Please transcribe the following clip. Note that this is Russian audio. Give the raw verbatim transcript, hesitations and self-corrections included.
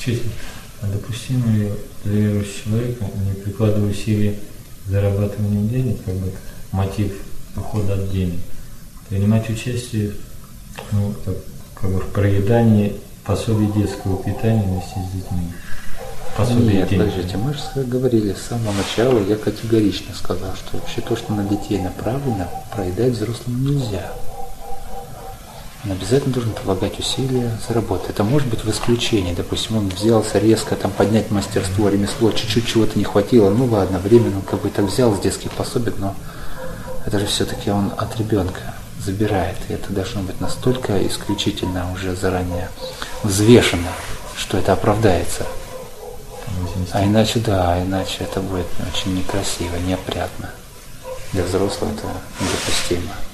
Скажите, а допустимо ли для верующего человека, не прикладывая усилий к зарабатыванию денег, как бы мотив ухода от денег, принимать участие ну, так, как бы в проедании пособий детского питания вместе с детьми? Пособие Нет, денег. подождите, мы же говорили с самого начала, я категорично сказал, что вообще то, что на детей направлено, проедать взрослому нельзя. Он обязательно должен прилагать усилия за работу. Это может быть в исключении. Допустим, он взялся резко там, поднять мастерство, ремесло, чуть-чуть чего-то не хватило. Ну ладно, временно он как бы так взял с детских пособий, но это же все-таки он от ребенка забирает. И это должно быть настолько исключительно уже заранее взвешено, что это оправдается. А иначе, да, иначе это будет очень некрасиво, неопрятно. Для взрослого это недопустимо.